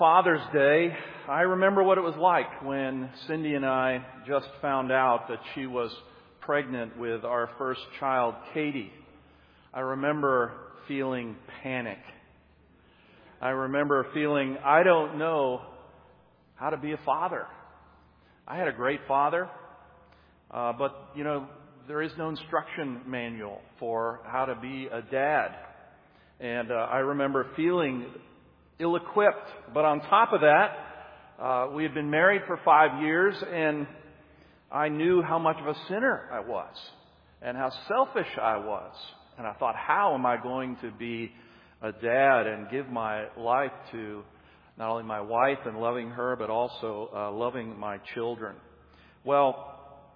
Father's Day, I remember what it was like when Cindy and I just found out that she was pregnant with our first child, Katie. I remember feeling panic. I remember feeling, I don't know how to be a father. I had a great father, but there is no instruction manual for how to be a dad. And I remember feeling ill-equipped. But on top of that, we had been married for 5 years, and I knew how much of a sinner I was and how selfish I was. And I thought, how am I going to be a dad and give my life to not only my wife and loving her, but also loving my children? Well,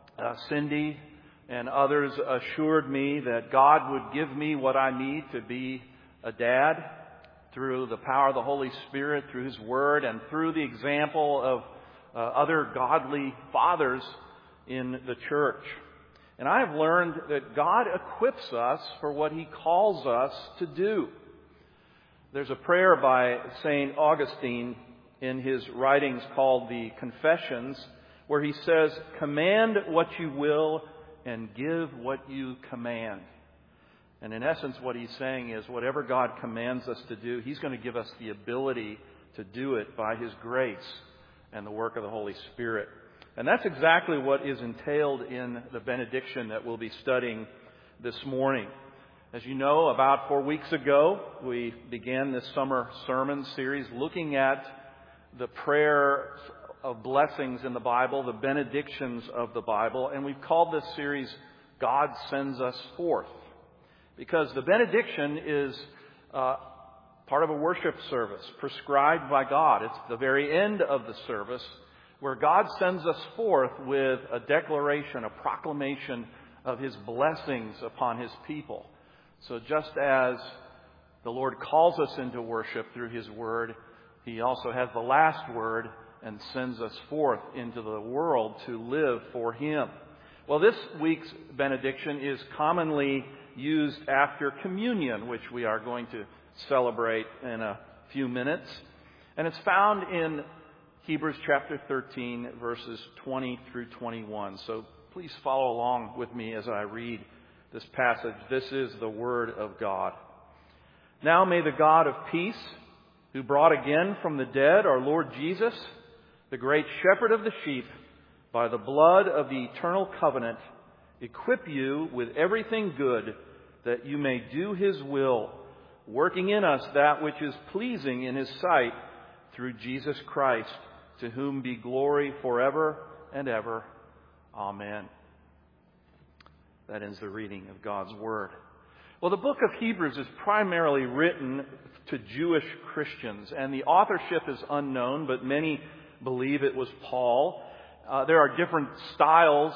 Cindy and others assured me that God would give me what I need to be a dad through the power of the Holy Spirit, through His Word, and through the example of other godly fathers in the church. And I have learned that God equips us for what He calls us to do. There's a prayer by St. Augustine in his writings called the Confessions, where he says, "Command what you will and give what you command." And in essence, what he's saying is whatever God commands us to do, He's going to give us the ability to do it by His grace and the work of the Holy Spirit. And that's exactly what is entailed in the benediction that we'll be studying this morning. As you know, about 4 weeks ago, we began this summer sermon series looking at the prayer of blessings in the Bible, the benedictions of the Bible, and we've called this series, God Sends Us Forth. Because the benediction is part of a worship service prescribed by God. It's the very end of the service where God sends us forth with a declaration, a proclamation of His blessings upon His people. So just as the Lord calls us into worship through His Word, He also has the last word and sends us forth into the world to live for Him. Well, this week's benediction is commonly used after communion, which we are going to celebrate in a few minutes. And it's found in Hebrews chapter 13, verses 20 through 21. So please follow along with me as I read this passage. This is the Word of God. Now may the God of peace, who brought again from the dead our Lord Jesus, the great shepherd of the sheep, by the blood of the eternal covenant, equip you with everything good, that you may do His will, working in us that which is pleasing in His sight, through Jesus Christ, to whom be glory forever and ever. Amen. That ends the reading of God's Word. Well, the book of Hebrews is primarily written to Jewish Christians, and the authorship is unknown, but many believe it was Paul. There are different styles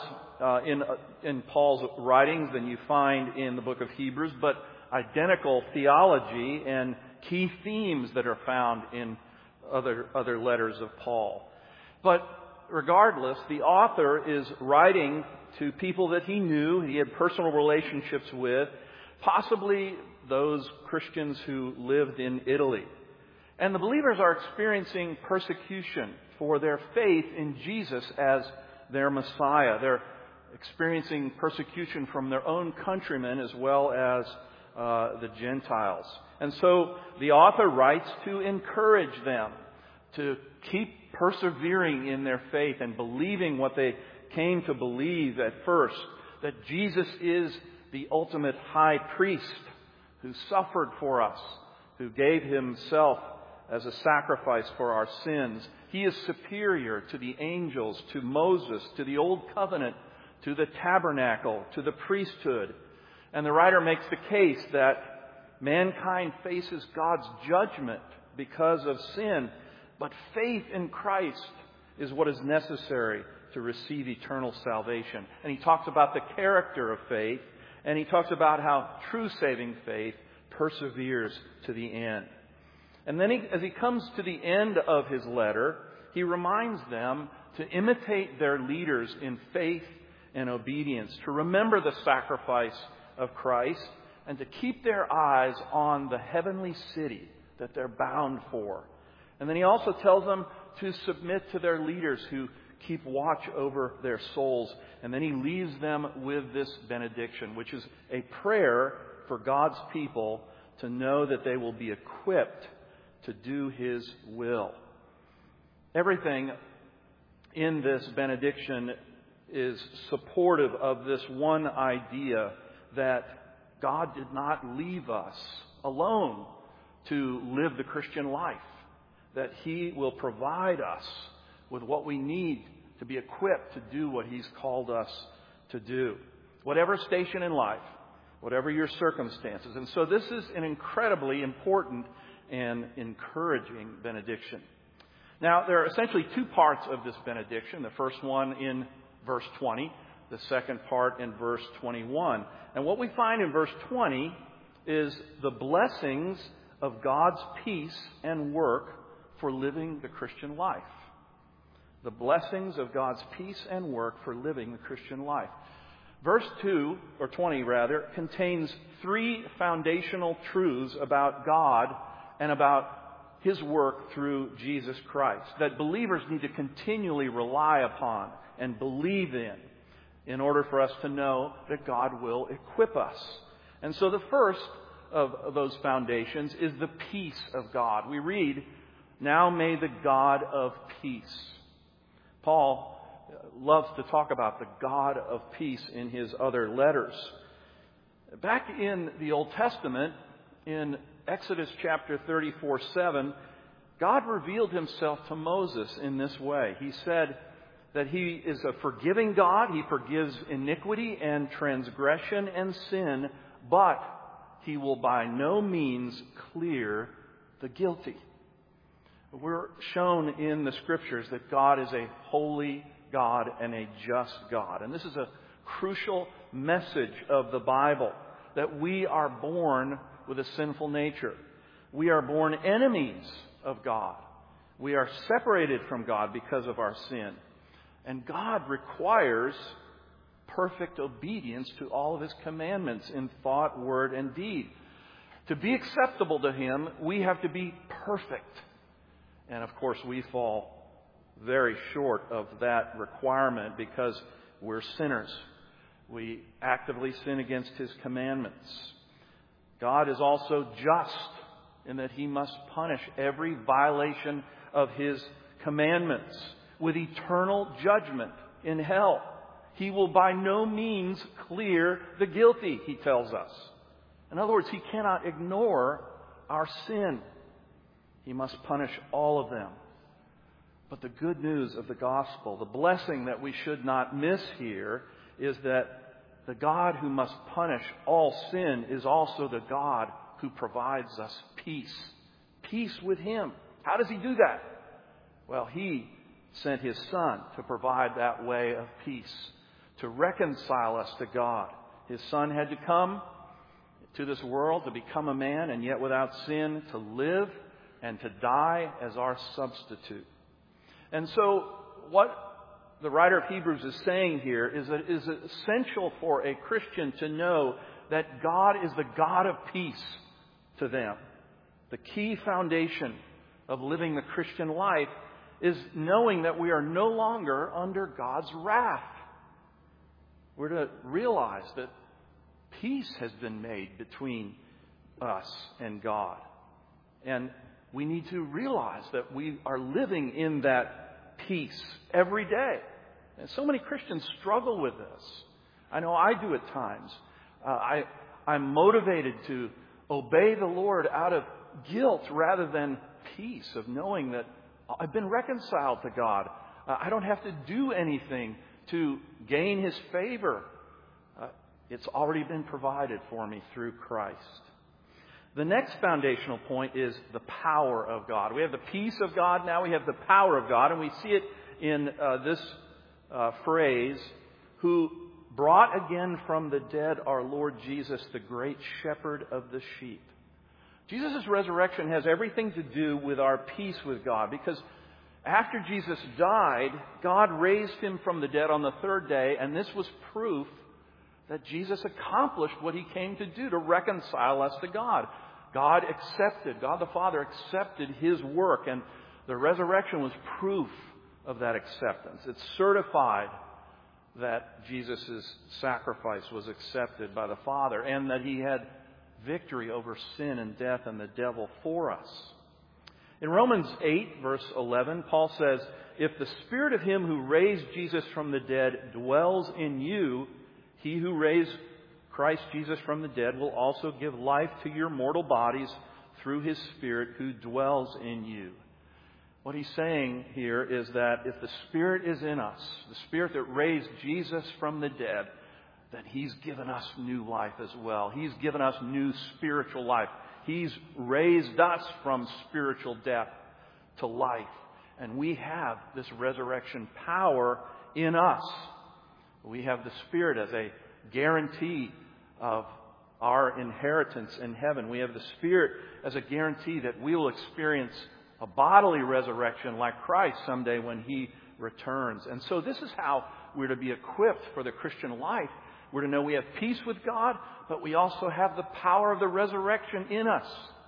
in Paul's writings than you find in the book of Hebrews, but identical theology and key themes that are found in other letters of Paul. But regardless, the author is writing to people that he knew, he had personal relationships with, possibly those Christians who lived in Italy. And the believers are experiencing persecution for their faith in Jesus as their Messiah. They're experiencing persecution from their own countrymen as well as the Gentiles. And so the author writes to encourage them to keep persevering in their faith and believing what they came to believe at first, that Jesus is the ultimate high priest who suffered for us, who gave Himself as a sacrifice for our sins. He is superior to the angels, to Moses, to the Old Covenant, to the tabernacle, to the priesthood. And the writer makes the case that mankind faces God's judgment because of sin, but faith in Christ is what is necessary to receive eternal salvation. And he talks about the character of faith, and he talks about how true saving faith perseveres to the end. And then as he comes to the end of his letter, he reminds them to imitate their leaders in faith and obedience, to remember the sacrifice of Christ, and to keep their eyes on the heavenly city that they're bound for. And then he also tells them to submit to their leaders who keep watch over their souls. And then he leaves them with this benediction, which is a prayer for God's people to know that they will be equipped to do His will. Everything in this benediction is supportive of this one idea that God did not leave us alone to live the Christian life, that He will provide us with what we need to be equipped to do what He's called us to do. Whatever station in life, whatever your circumstances. And so this is an incredibly important and encouraging benediction. Now, there are essentially two parts of this benediction. The first one in verse 20, the second part in verse 21. And what we find in verse 20 is the blessings of God's peace and work for living the Christian life. The blessings of God's peace and work for living the Christian life. Verse 2, or 20 rather, contains three foundational truths about God and about His work through Jesus Christ that believers need to continually rely upon and believe in order for us to know that God will equip us. And so the first of those foundations is the peace of God. We read, "Now may the God of peace." Paul loves to talk about the God of peace in his other letters. Back in the Old Testament, in Exodus chapter 34:7, God revealed Himself to Moses in this way. He said that He is a forgiving God. He forgives iniquity and transgression and sin, but He will by no means clear the guilty. We're shown in the Scriptures that God is a holy God and a just God. And this is a crucial message of the Bible, that we are born with a sinful nature. We are born enemies of God. We are separated from God because of our sin. And God requires perfect obedience to all of His commandments in thought, word, and deed. To be acceptable to Him, we have to be perfect. And of course, we fall very short of that requirement because we're sinners. We actively sin against His commandments. God is also just in that He must punish every violation of His commandments with eternal judgment in hell. He will by no means clear the guilty, He tells us. In other words, He cannot ignore our sin. He must punish all of them. But the good news of the gospel, the blessing that we should not miss here, is that the God who must punish all sin is also the God who provides us peace. Peace with Him. How does He do that? Well, He sent His Son to provide that way of peace, to reconcile us to God. His Son had to come to this world to become a man, and yet without sin, to live and to die as our substitute. And so what the writer of Hebrews is saying here is that it is essential for a Christian to know that God is the God of peace to them. The key foundation of living the Christian life is knowing that we are no longer under God's wrath. We're to realize that peace has been made between us and God. And we need to realize that we are living in that peace every day. And so many Christians struggle with this. I know I do at times. I'm motivated to obey the Lord out of guilt rather than peace, of knowing that I've been reconciled to God. I don't have to do anything to gain His favor. It's already been provided for me through Christ. The next foundational point is the power of God. We have the peace of God, now we have the power of God, and we see it in this phrase, who brought again from the dead our Lord Jesus, the great shepherd of the sheep. Jesus' resurrection has everything to do with our peace with God, because after Jesus died, God raised Him from the dead on the third day, and this was proof that Jesus accomplished what He came to do, to reconcile us to God. God the Father accepted His work and The resurrection was proof of that acceptance. It certified that Jesus' sacrifice was accepted by the Father and that He had victory over sin and death and the devil for us. In Romans 8, verse 11, Paul says, "If the Spirit of Him who raised Jesus from the dead dwells in you, He who raised Christ Jesus from the dead will also give life to your mortal bodies through His Spirit who dwells in you." What he's saying here is that if the Spirit is in us, the Spirit that raised Jesus from the dead, then He's given us new life as well. He's given us new spiritual life. He's raised us from spiritual death to life. And we have this resurrection power in us. We have the Spirit as a guarantee of our inheritance in heaven. We have the Spirit as a guarantee that we will experience a bodily resurrection like Christ someday when He returns. And so this is how we're to be equipped for the Christian life. We're to know we have peace with God, but we also have the power of the resurrection in us.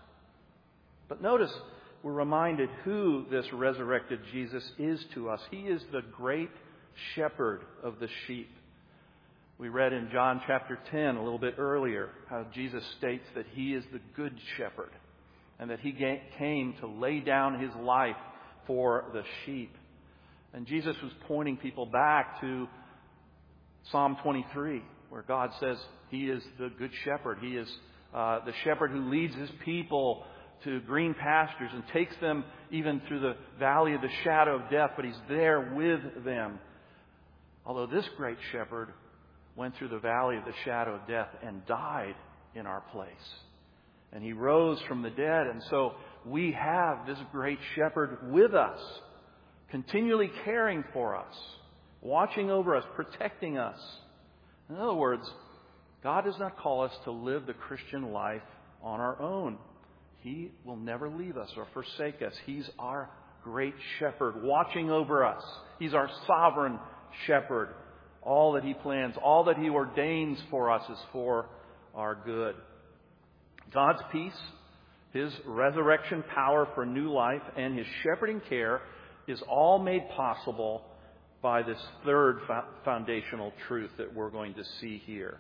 But notice, we're reminded who this resurrected Jesus is to us. He is the great shepherd of the sheep. We read in John chapter 10 a little bit earlier how Jesus states that He is the good shepherd and that He came to lay down His life for the sheep. And Jesus was pointing people back to Psalm 23, where God says He is the good shepherd. He is the shepherd who leads His people to green pastures and takes them even through the valley of the shadow of death, but He's there with them. Although this great shepherd went through the valley of the shadow of death and died in our place. And He rose from the dead. And so we have this great shepherd with us, continually caring for us, watching over us, protecting us. In other words, God does not call us to live the Christian life on our own. He will never leave us or forsake us. He's our great shepherd, watching over us. He's our sovereign shepherd. All that He plans, all that He ordains for us is for our good. God's peace, His resurrection power for new life, and His shepherding care is all made possible by this third foundational truth that we're going to see here.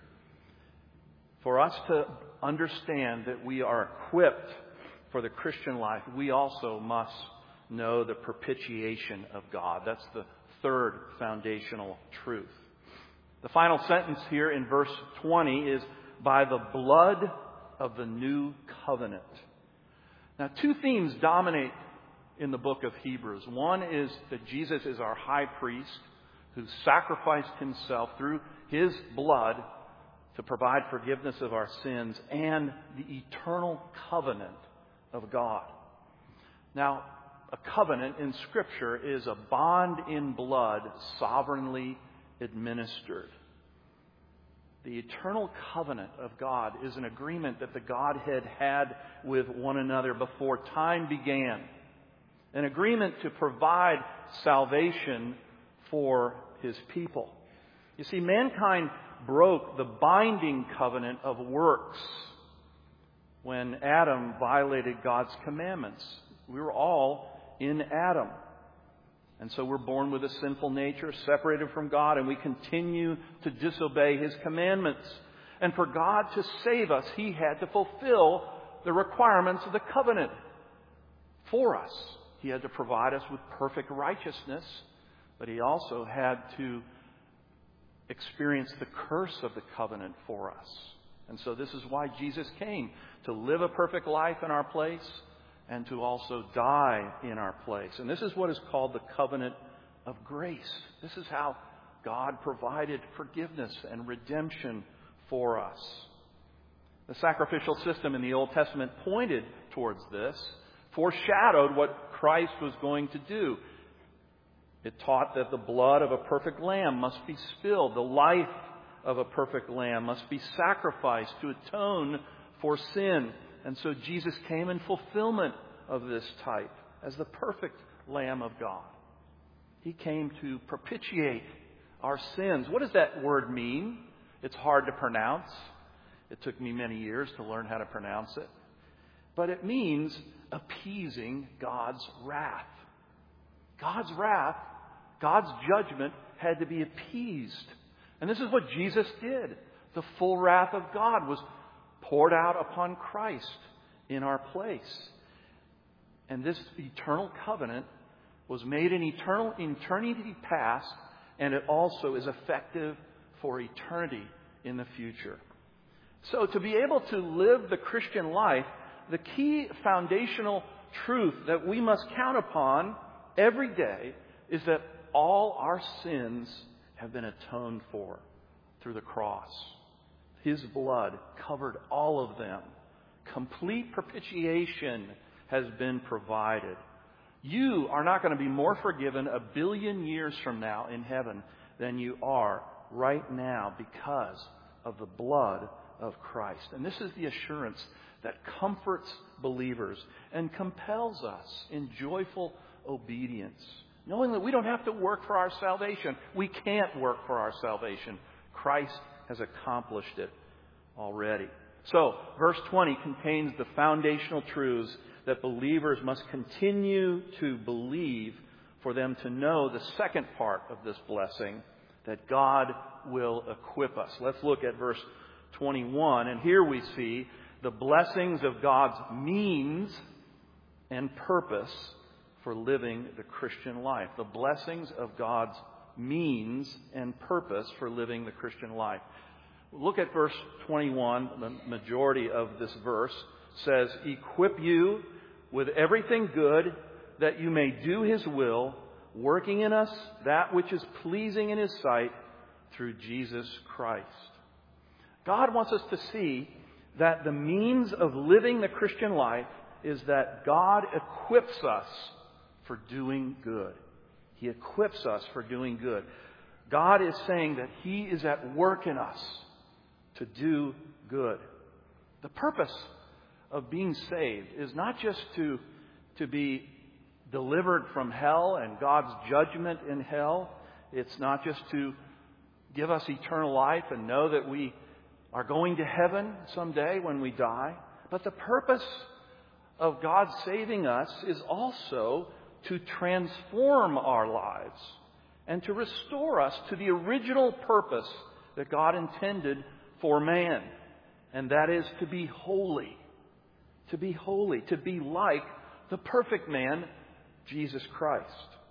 For us to understand that we are equipped for the Christian life, we also must know the propitiation of God. That's the third foundational truth. The final sentence here in verse 20 is, "by the blood of the new covenant." Now, two themes dominate in the book of Hebrews. One is that Jesus is our high priest who sacrificed Himself through His blood to provide forgiveness of our sins, and the eternal covenant of God. Now, a covenant in Scripture is a bond in blood sovereignly administered. The eternal covenant of God is an agreement that the Godhead had with one another before time began. An agreement to provide salvation for His people. You see, mankind broke the binding covenant of works when Adam violated God's commandments. We were all in Adam. And so we're born with a sinful nature, separated from God, and we continue to disobey His commandments. And for God to save us, He had to fulfill the requirements of the covenant for us. He had to provide us with perfect righteousness, but He also had to experience the curse of the covenant for us. And so this is why Jesus came, to live a perfect life in our place and to also die in our place. And this is what is called the covenant of grace. This is how God provided forgiveness and redemption for us. The sacrificial system in the Old Testament pointed towards this, foreshadowed what Christ was going to do. It taught that the blood of a perfect lamb must be spilled. The life of a perfect lamb must be sacrificed to atone for sin. And so Jesus came in fulfillment of this type as the perfect Lamb of God. He came to propitiate our sins. What does that word mean? It's hard to pronounce. It took me many years to learn how to pronounce it. But it means appeasing God's wrath. God's wrath, God's judgment had to be appeased. And this is what Jesus did. The full wrath of God was poured out upon Christ in our place. And this eternal covenant was made in eternity past, and it also is effective for eternity in the future. So to be able to live the Christian life, the key foundational truth that we must count upon every day is that all our sins have been atoned for through the cross. His blood covered all of them. Complete propitiation has been provided. You are not going to be more forgiven 1 billion years from now in heaven than you are right now because of the blood of Christ. And this is the assurance that comforts believers and compels us in joyful obedience, knowing that we don't have to work for our salvation. We can't work for our salvation. Christ has accomplished it already. So, verse 20 contains the foundational truths that believers must continue to believe for them to know the second part of this blessing, that God will equip us. Let's look at verse 21, and here we see the blessings of God's means and purpose for living the Christian life. The blessings of God's means and purpose for living the Christian life. Look at verse 21. The majority of this verse says, "Equip you with everything good, that you may do His will, working in us that which is pleasing in His sight, through Jesus Christ." God wants us to see that the means of living the Christian life is that God equips us for doing good. He equips us for doing good. God is saying that He is at work in us to do good. The purpose of being saved is not just to be delivered from hell and God's judgment in hell. It's not just to give us eternal life and know that we are going to heaven someday when we die. But the purpose of God saving us is also to transform our lives and to restore us to the original purpose that God intended for man. And that is to be holy. To be holy. To be like the perfect man, Jesus Christ.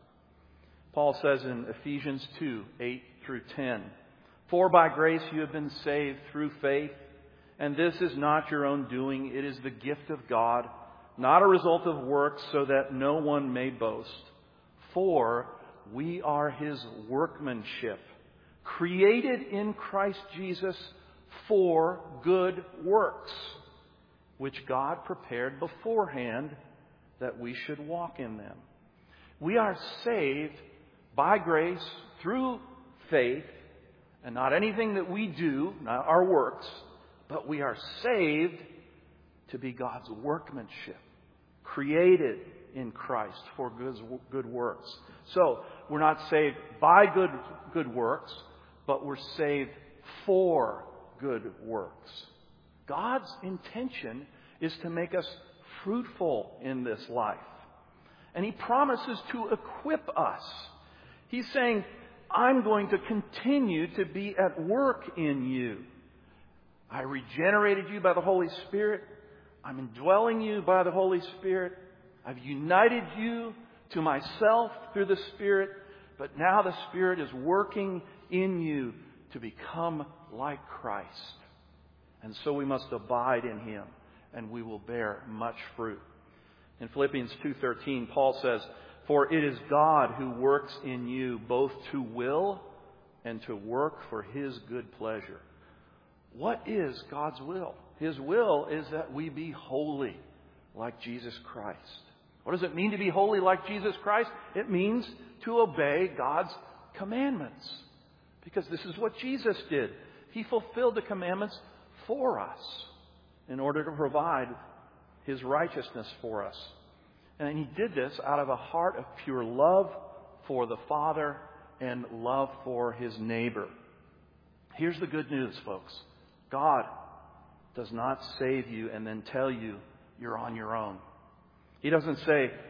Paul says in Ephesians 2, 8 through 10, "For by grace you have been saved through faith, and this is not your own doing. It is the gift of God, not a result of works, so that no one may boast. For we are His workmanship, created in Christ Jesus for good works, which God prepared beforehand that we should walk in them." We are saved by grace through faith, and not anything that we do, not our works, but we are saved to be God's workmanship, created in Christ for good works. So, we're not saved by good works, but we're saved for good works. God's intention is to make us fruitful in this life. And He promises to equip us. He's saying, I'm going to continue to be at work in you. I regenerated you by the Holy Spirit. I'm indwelling you by the Holy Spirit. I've united you to myself through the Spirit. But now the Spirit is working in you to become like Christ. And so we must abide in Him, and we will bear much fruit. In Philippians 2:13, Paul says, "For it is God who works in you both to will and to work for His good pleasure." What is God's will? His will is that we be holy like Jesus Christ. What does it mean to be holy like Jesus Christ? It means to obey God's commandments. Because this is what Jesus did. He fulfilled the commandments for us in order to provide His righteousness for us. And He did this out of a heart of pure love for the Father and love for His neighbor. Here's the good news, folks. God does not save you and then tell you you're on your own. He doesn't say,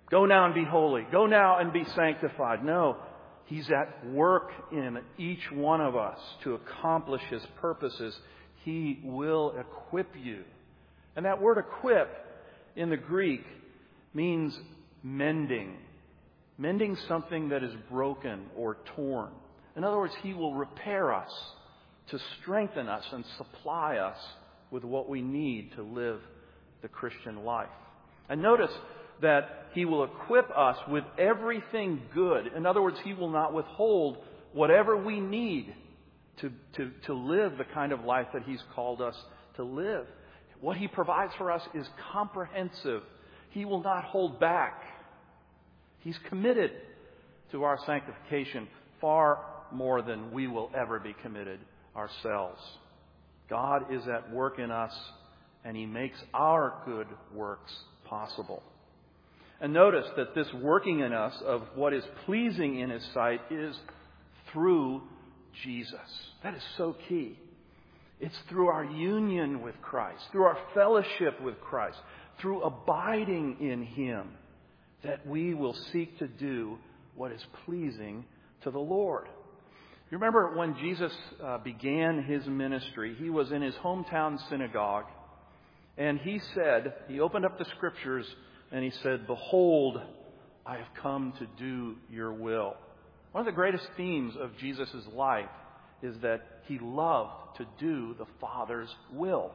Go now and be holy. Go now and be sanctified. No, He's at work in each one of us to accomplish His purposes. He will equip you. And that word equip in the Greek means mending. Mending something that is broken or torn. In other words, He will repair us to strengthen us and supply us with what we need to live the Christian life. And notice that He will equip us with everything good. In other words, He will not withhold whatever we need to live the kind of life that He's called us to live. What He provides for us is comprehensive. He will not hold back. He's committed to our sanctification far more than we will ever be committed ourselves. God is at work in us, and He makes our good works possible. And notice that this working in us of what is pleasing in His sight is through Jesus. That is so key. It's through our union with Christ, through our fellowship with Christ, through abiding in Him, that we will seek to do what is pleasing to the Lord. You remember when Jesus began His ministry, He was in His hometown synagogue, and He opened up the Scriptures, and He said, "Behold, I have come to do your will." One of the greatest themes of Jesus' life is that He loved to do the Father's will.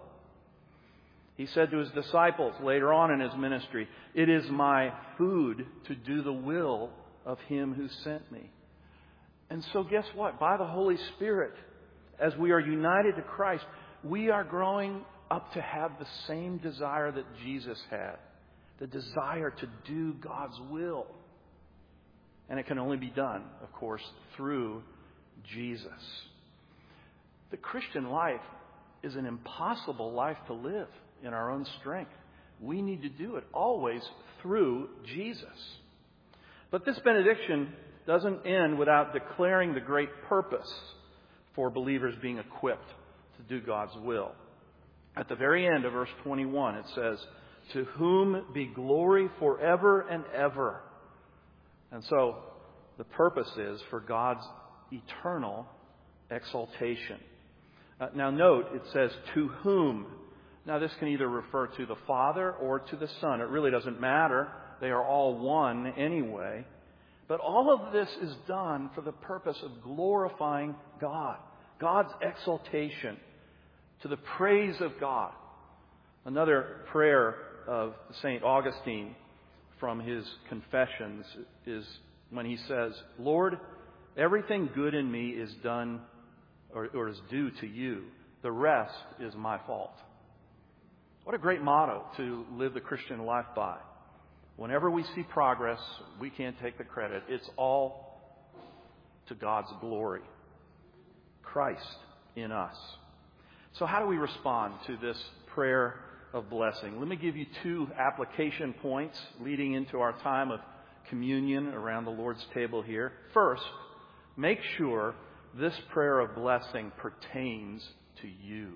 He said to His disciples later on in His ministry, "It is my food to do the will of Him who sent me." And so guess what? By the Holy Spirit, as we are united to Christ, we are growing up to have the same desire that Jesus had. The desire to do God's will. And it can only be done, of course, through Jesus. The Christian life is an impossible life to live in our own strength. We need to do it always through Jesus. But this benediction doesn't end without declaring the great purpose for believers being equipped to do God's will. At the very end of verse 21, it says, "To whom be glory forever and ever." And so the purpose is for God's eternal exaltation. Now note, it says, "to whom." Now this can either refer to the Father or to the Son. It really doesn't matter. They are all one anyway. But all of this is done for the purpose of glorifying God. God's exaltation, to the praise of God. Another prayer of St. Augustine from his Confessions is when he says, "Lord, everything good in me is done or is due to you. The rest is my fault." What a great motto to live the Christian life by. Whenever we see progress, we can't take the credit. It's all to God's glory. Christ in us. So how do we respond to this prayer of blessing? Let me give you 2 application points leading into our time of communion around the Lord's table here. First, make sure this prayer of blessing pertains to you.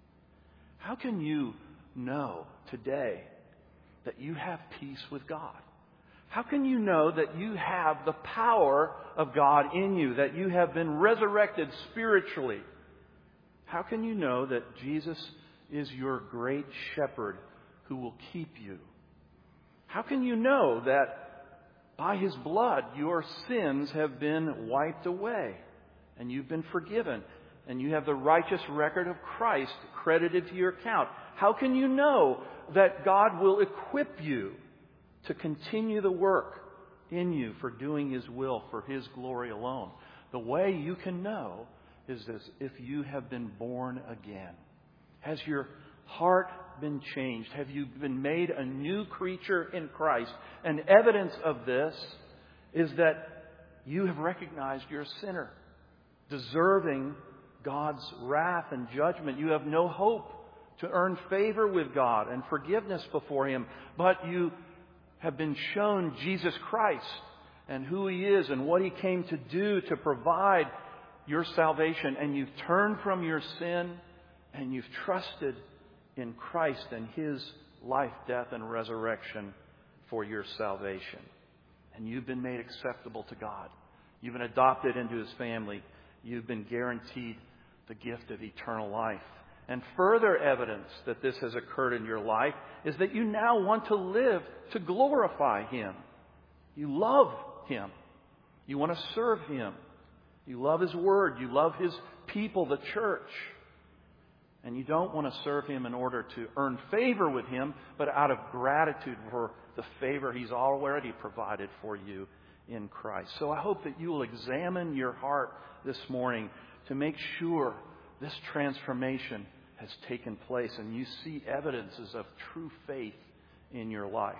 How can you know today that you have peace with God? How can you know that you have the power of God in you, that you have been resurrected spiritually? How can you know that Jesus is your great shepherd who will keep you? How can you know that by His blood your sins have been wiped away and you've been forgiven and you have the righteous record of Christ credited to your account? How can you know that God will equip you to continue the work in you for doing His will, for His glory alone? The way you can know is this: if you have been born again. Has your heart been changed? Have you been made a new creature in Christ? And evidence of this is that you have recognized you're a sinner, deserving God's wrath and judgment. You have no hope to earn favor with God and forgiveness before Him. But you have been shown Jesus Christ and who He is and what He came to do to provide your salvation. And you've turned from your sin and you've trusted in Christ and His life, death, and resurrection for your salvation. And you've been made acceptable to God. You've been adopted into His family. You've been guaranteed the gift of eternal life. And further evidence that this has occurred in your life is that you now want to live to glorify Him. You love Him. You want to serve Him. You love His Word. You love His people, the church. And you don't want to serve Him in order to earn favor with Him, but out of gratitude for the favor He's already provided for you in Christ. So I hope that you will examine your heart this morning to make sure this transformation has taken place and you see evidences of true faith in your life.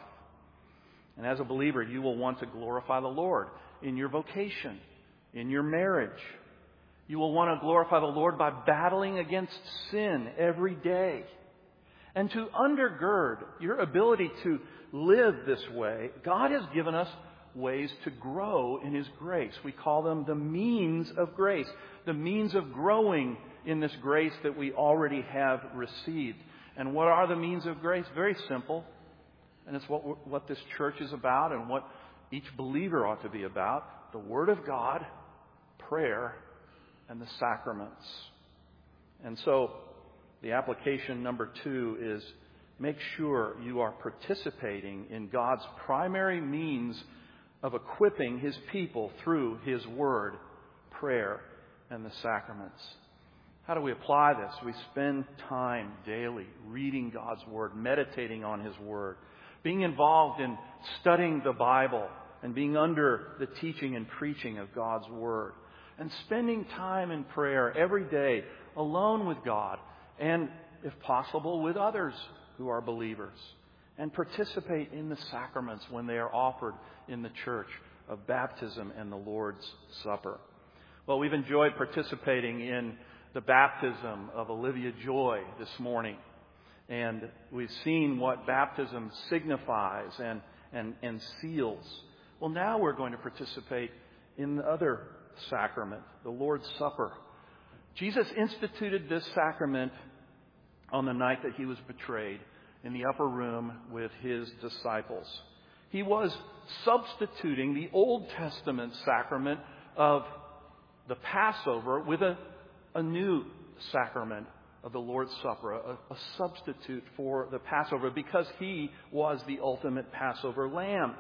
And as a believer, you will want to glorify the Lord in your vocation, in your marriage. You will want to glorify the Lord by battling against sin every day. And to undergird your ability to live this way, God has given us ways to grow in His grace. We call them the means of grace, the means of growing in this grace that we already have received. And what are the means of grace? Very simple. And it's what this church is about and what each believer ought to be about. The Word of God, prayer, and the sacraments. And so the application number 2 is make sure you are participating in God's primary means of equipping His people through His Word, prayer, and the sacraments. How do we apply this? We spend time daily reading God's Word, meditating on His Word, being involved in studying the Bible and being under the teaching and preaching of God's Word, and spending time in prayer every day alone with God and, if possible, with others who are believers, and participate in the sacraments when they are offered in the church of baptism and the Lord's Supper. Well, we've enjoyed participating in the baptism of Olivia Joy this morning. And we've seen what baptism signifies and seals. Well, now we're going to participate in the other sacrament, the Lord's Supper. Jesus instituted this sacrament on the night that He was betrayed in the upper room with His disciples. He was substituting the Old Testament sacrament of the Passover with a new sacrament of the Lord's Supper, a substitute for the Passover, because He was the ultimate Passover lamb.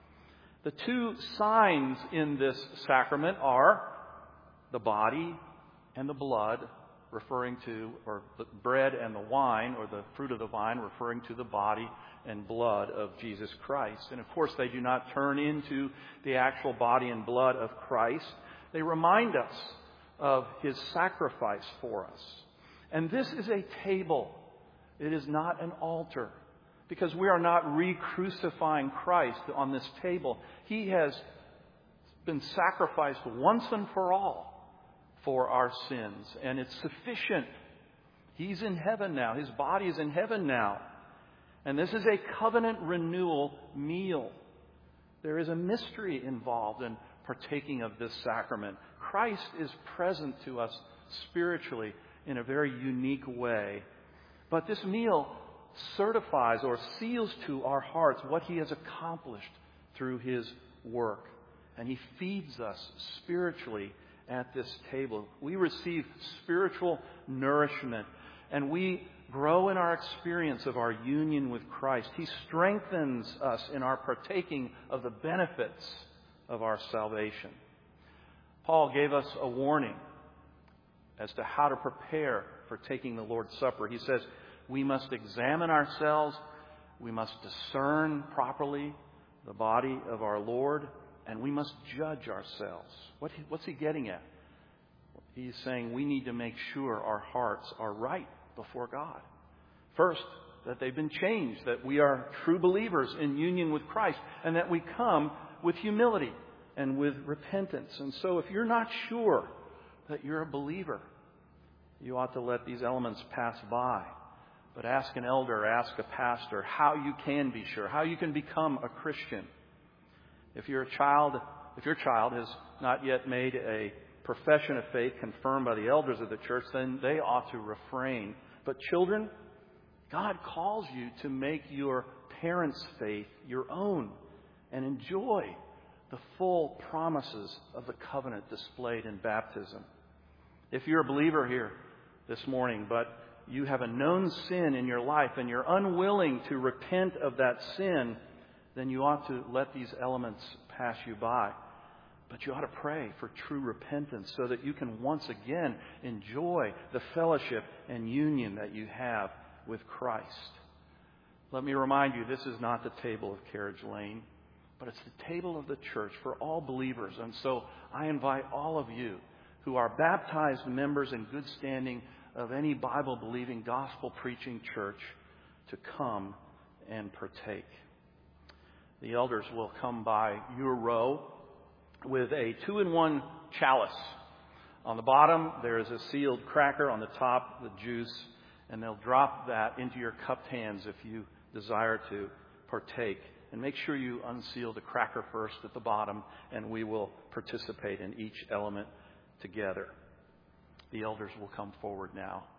The two signs in this sacrament are the body and the blood, referring to, or the bread and the wine, or the fruit of the vine, referring to the body and blood of Jesus Christ. And of course, they do not turn into the actual body and blood of Christ. They remind us of His sacrifice for us. And this is a table. It is not an altar, because we are not re-crucifying Christ on this table. He has been sacrificed once and for all for our sins, and it's sufficient. He's in heaven now. His body is in heaven now. And this is a covenant renewal meal. There is a mystery involved in partaking of this sacrament. Christ is present to us spiritually in a very unique way. But this meal certifies or seals to our hearts what He has accomplished through His work. And He feeds us spiritually at this table. We receive spiritual nourishment, and we grow in our experience of our union with Christ. He strengthens us in our partaking of the benefits of our salvation. Paul gave us a warning as to how to prepare for taking the Lord's Supper. He says we must examine ourselves, we must discern properly the body of our Lord, and we must judge ourselves. What's he getting at? He's saying we need to make sure our hearts are right before God. First, that they've been changed, that we are true believers in union with Christ, and that we come with humility and with repentance. And so if you're not sure that you're a believer, you ought to let these elements pass by. But ask an elder, ask a pastor how you can be sure, how you can become a Christian. If your child has not yet made a profession of faith confirmed by the elders of the church, then they ought to refrain. But children, God calls you to make your parents' faith your own and enjoy the full promises of the covenant displayed in baptism. If you're a believer here this morning, but you have a known sin in your life and you're unwilling to repent of that sin, then you ought to let these elements pass you by. But you ought to pray for true repentance so that you can once again enjoy the fellowship and union that you have with Christ. Let me remind you, this is not the table of Carriage Lane, but it's the table of the church for all believers. And so I invite all of you who are baptized members in good standing of any Bible-believing, gospel-preaching church to come and partake. The elders will come by your row with a 2-in-1 chalice. On the bottom, there is a sealed cracker. On the top, the juice. And they'll drop that into your cupped hands if you desire to partake. And make sure you unseal the cracker first at the bottom, and we will participate in each element together. The elders will come forward now.